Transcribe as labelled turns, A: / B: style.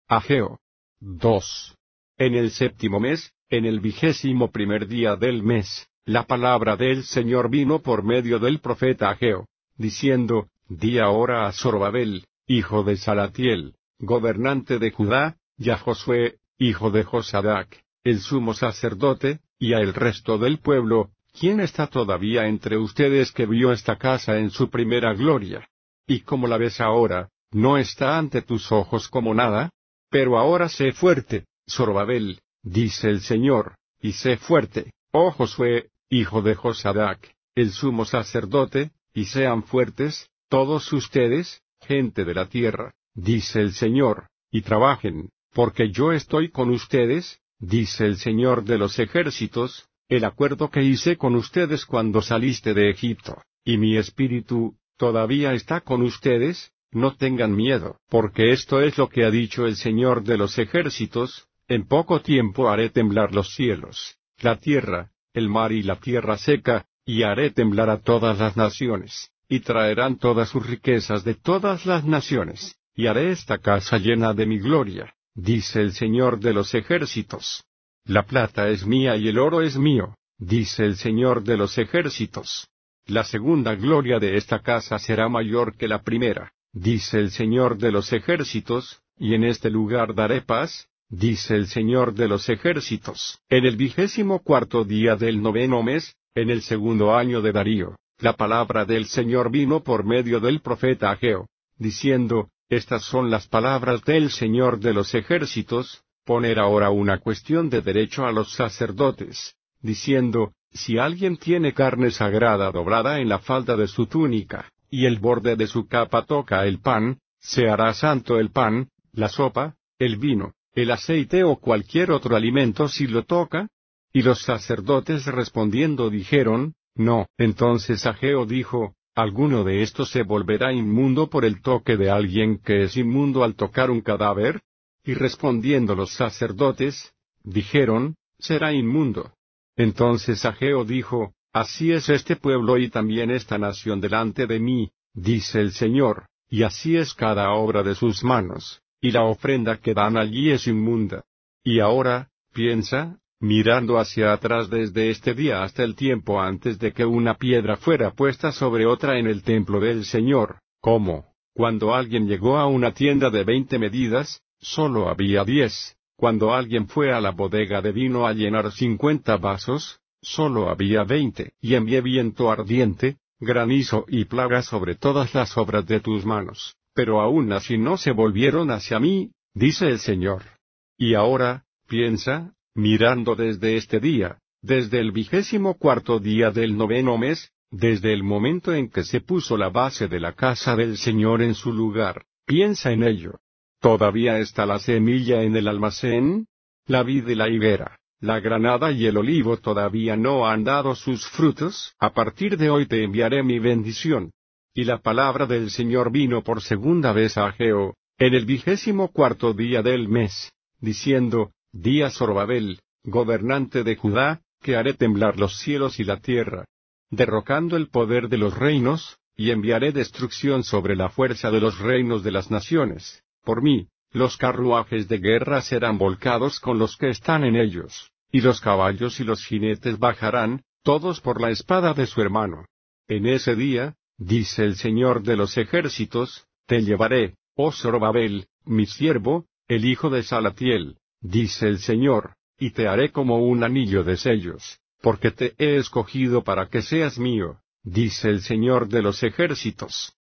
A: Ageo 2. En el séptimo mes, en el 21º día del mes, la palabra del Señor vino por medio del profeta Ageo, diciendo, di ahora a Zorobabel, hijo de Salatiel, gobernante de Judá, y a Josué, hijo de Josadac, el sumo sacerdote, y a el resto del pueblo, ¿quién está todavía entre ustedes que vio esta casa en su primera gloria? Y como la ves ahora, ¿no está ante tus ojos como nada? Pero ahora sé fuerte, Zorobabel, dice el Señor, y sé fuerte, oh Josué, hijo de Josadac, el sumo sacerdote, y sean fuertes, todos ustedes, gente de la tierra, dice el Señor, y trabajen, porque yo estoy con ustedes, dice el Señor de los ejércitos, el acuerdo que hice con ustedes cuando saliste de Egipto, y mi espíritu, todavía está con ustedes, no tengan miedo, porque esto es lo que ha dicho el Señor de los ejércitos, en poco tiempo haré temblar los cielos, la tierra, el mar y la tierra seca, y haré temblar a todas las naciones, y traerán todas sus riquezas de todas las naciones, y haré esta casa llena de mi gloria, dice el Señor de los ejércitos. La plata es mía y el oro es mío, dice el Señor de los ejércitos. La segunda gloria de esta casa será mayor que la primera, dice el Señor de los ejércitos, y en este lugar daré paz, dice el Señor de los ejércitos. En el 24º día del 9º mes, en el segundo año de Darío, la palabra del Señor vino por medio del profeta Ageo, diciendo, estas son las palabras del Señor de los ejércitos, poner ahora una cuestión de derecho a los sacerdotes, diciendo, si alguien tiene carne sagrada doblada en la falda de su túnica, y el borde de su capa toca el pan, se hará santo el pan, la sopa, el vino, el aceite o cualquier otro alimento si lo toca. Y los sacerdotes respondiendo dijeron, no. Entonces Ageo dijo, ¿alguno de estos se volverá inmundo por el toque de alguien que es inmundo al tocar un cadáver? Y respondiendo los sacerdotes, dijeron, será inmundo. Entonces Ageo dijo, así es este pueblo y también esta nación delante de mí, dice el Señor, y así es cada obra de sus manos, y la ofrenda que dan allí es inmunda. Y ahora, piensa, mirando hacia atrás desde este día hasta el tiempo antes de que una piedra fuera puesta sobre otra en el templo del Señor, ¿cómo? Cuando alguien llegó a una tienda de 20 medidas, solo había 10. Cuando alguien fue a la bodega de vino a llenar 50 vasos, solo había 20. Y envié viento ardiente, granizo y plaga sobre todas las obras de tus manos, pero aún así no se volvieron hacia mí, dice el Señor. Y ahora, piensa, mirando desde este día, desde el 24º día del 9º mes, desde el momento en que se puso la base de la casa del Señor en su lugar, piensa en ello. ¿Todavía está la semilla en el almacén? La vid y la higuera, la granada y el olivo todavía no han dado sus frutos. A partir de hoy te enviaré mi bendición. Y la palabra del Señor vino por segunda vez a Ageo, en el 24º día del mes, diciendo, di a Zorobabel, gobernante de Judá, que haré temblar los cielos y la tierra, derrocando el poder de los reinos, y enviaré destrucción sobre la fuerza de los reinos de las naciones. Por mí, los carruajes de guerra serán volcados con los que están en ellos, y los caballos y los jinetes bajarán, todos por la espada de su hermano. En ese día, dice el Señor de los ejércitos, te llevaré, oh Zorobabel, mi siervo, el hijo de Salatiel, dice el Señor, y te haré como un anillo de sellos, porque te he escogido para que seas mío, dice el Señor de los ejércitos.